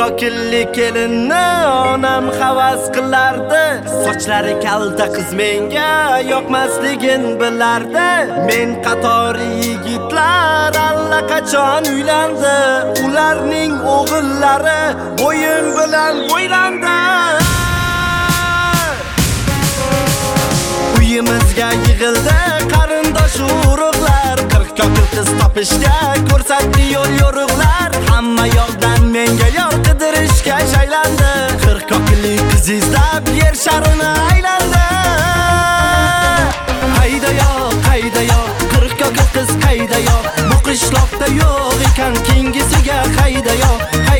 kokilli kelinni onam havas qilardi. Sochlari kalta qiz menga yoqmasligin bilardi. Men qatori yigitlar allaqachon uylandi. Ularning o'g'illari bo'yin bilan bo'ylandi. Uyimizga yig'ildi qarindosh urug'lar. 40 kokil qiz topishga ko'rsatdi yo'l yo'riqlar. Hamma yoqdan menga yor qidirishga shaylandi. 40 kokilli qiz izlab yer sharini aylandi. Qayda yo 40 kokil qiz qayda yo? Bu qishloqda yo'q ekan kengisiga qayda yo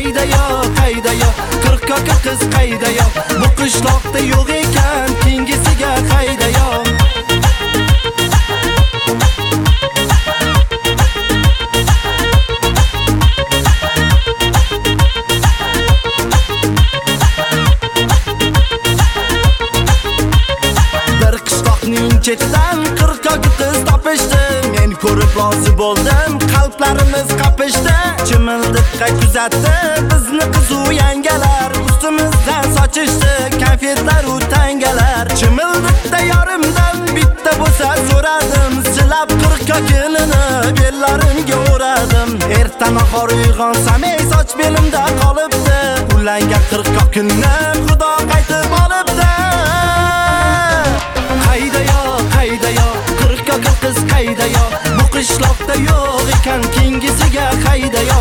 40 kokil qiz qayda yo? Bu qishloqda yo'q ekan kengisiga qayda yo? Chetidan 40 kokil qiz topishdi. Men ko'rib rozi bo'ldim, qalblarimiz qapishdi. Chimildiqqa kuzatdi bizni qizu yangalar. Ustimizdan sochishdi konfetlar u tangalar. Chimildiqda yorimdan bitta bo'lsa so'radim. Silab 40 kokilini bellarimga o'radim. Erta nahor uyg'onsam ey soch belimda qolibdi. Ulangan 40 kokilni xudo qaytib olibdi. Qayda yo 40 kokil qiz qayda yo? Bu qishloqda yo'q ekan kengisiga qayda yo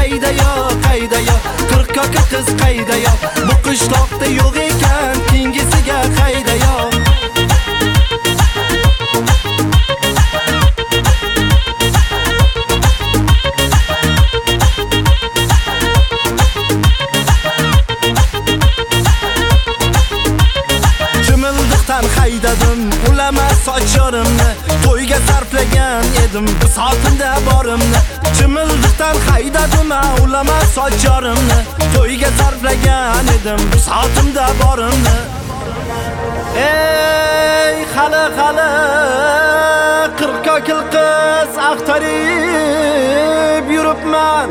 40 kokil qiz qayda yo? Bu qishloqda yo'q ekan kengisiga qayda yo? Chimildiqdan haydadim ulama sochlarimni. To'yga sarflagan edim bu sotimda borimni. Chimildiqdan haydadim ulama sochlarimni. To'yga sarflagan edim bu sotimda borimni. Ey hali 40 kokil qiz axtarib yuribman.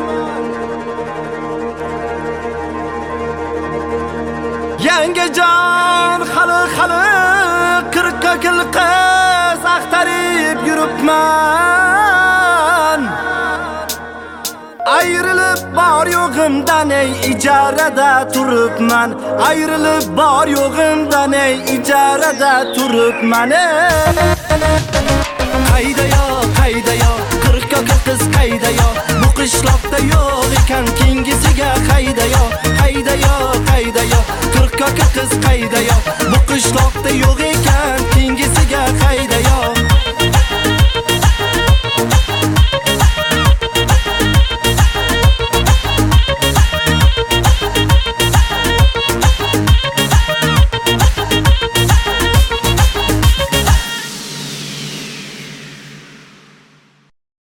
Yangajon hali 40 kokil qiz axtarib yuribman. Ayrilib bor yo'g'imdan ey ijarada turibman. Ayrilib bor yo'g'imdan ey ijarada turibman. Qayda yo 40 kokil qiz qayda yo? Bu qishloqda yo'q ekan kengisiga qayda yo 40 kokil qiz qayda yo? Bu qishloqda yo'q